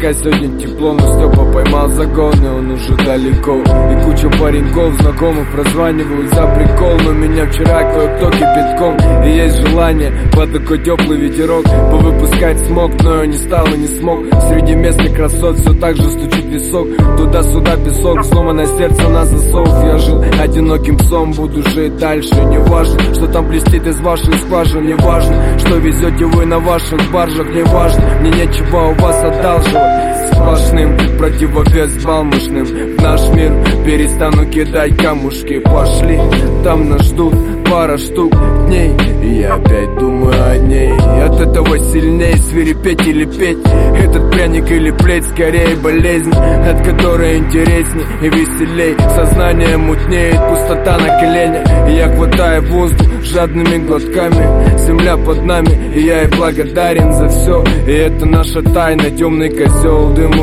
пока сегодня тепло, но Степа поймал загон, и он уже далеко. И куча пареньков, знакомых прозванивают за прикол, но меня вчера кое-кто кипятком. И есть желание под такой теплый ветерок повыпускать смог, но я не стал и не смог. Среди местных красот все так же стучит висок, туда-сюда песок, сломанное сердце на засов. Я жил одиноким псом, буду жить дальше. Не важно, что там блестит из ваших скважин, не важно, что везете вы на ваших баржах, не важно, мне нечего у вас одалживать. Сплошным противовес балмошным в наш мир перестану кидать камушки. Пошли, там нас ждут пара штук дней, и я опять думаю о ней. От этого сильнее свирепеть или петь, этот пряник или плеть, скорее болезнь, от которой интересней и веселей. Сознание мутнеет, пустота на коленях, и я хватаю воздух жадными глотками. Земля под нами, и я ей благодарен за все. И это наша тайна, темный козел. Дым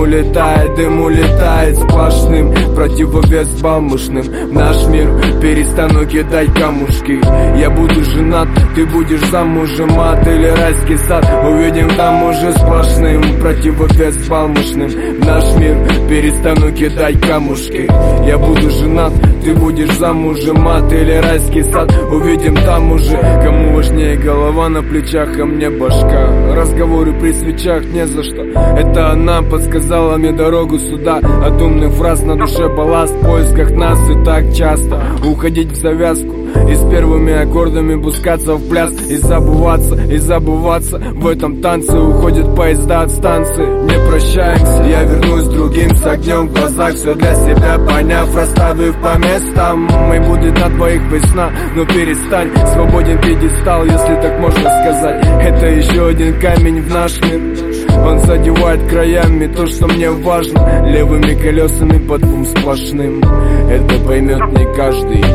улетает сплошным противовес балмошным. В наш мир перестану кидать камушки. Я буду женат, ты будешь замужем, ад или райский сад увидим там уже сплошным противовес балмошным. В наш мир перестану кидать камушки. Я буду женат, ты будешь замужем, ад или райский сад увидим там уже. Кому важнее голова на плечах, а мне башка. Разговоры при свечах не за что. Это она подсказала мне дорогу сюда. От умных фраз на душе балласт, в поисках нас и так часто уходить в завязку и с первыми аккордами пускаться в пляс. И забываться в этом танце. Уходят поезда от станции, не прощаемся. Я вернусь другим с огнем в глазах, все для себя поняв, расставив по местам. И будет на двоих весна, но перестань, свободен пьедестал, если так можно сказать. Это еще один камень в наш мир, он задевает краями то, что мне важно. Левыми колесами по двум сплошным, это поймет не каждый.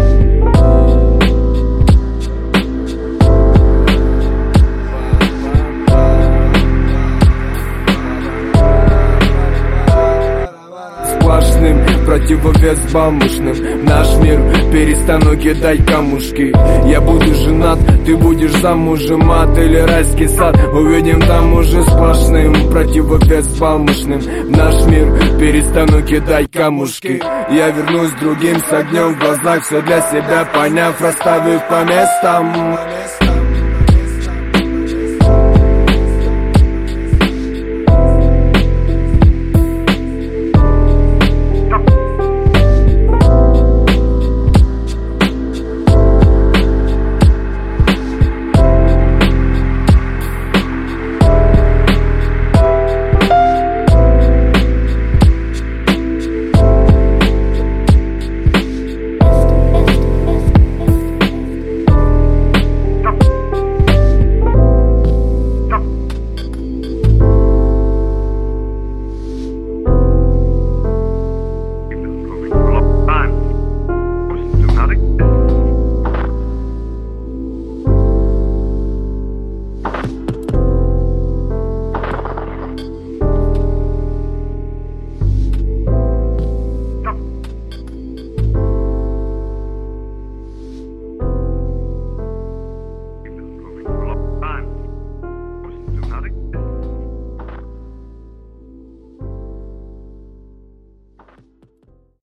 Противовес балмошным в наш мир перестану кидать камушки. Я буду женат, ты будешь замужем, ад или райский сад увидим там уже сплошным противовес балмошным. В наш мир перестану кидать камушки. Я вернусь другим с огнем в глазах, все для себя поняв, расставив по местам.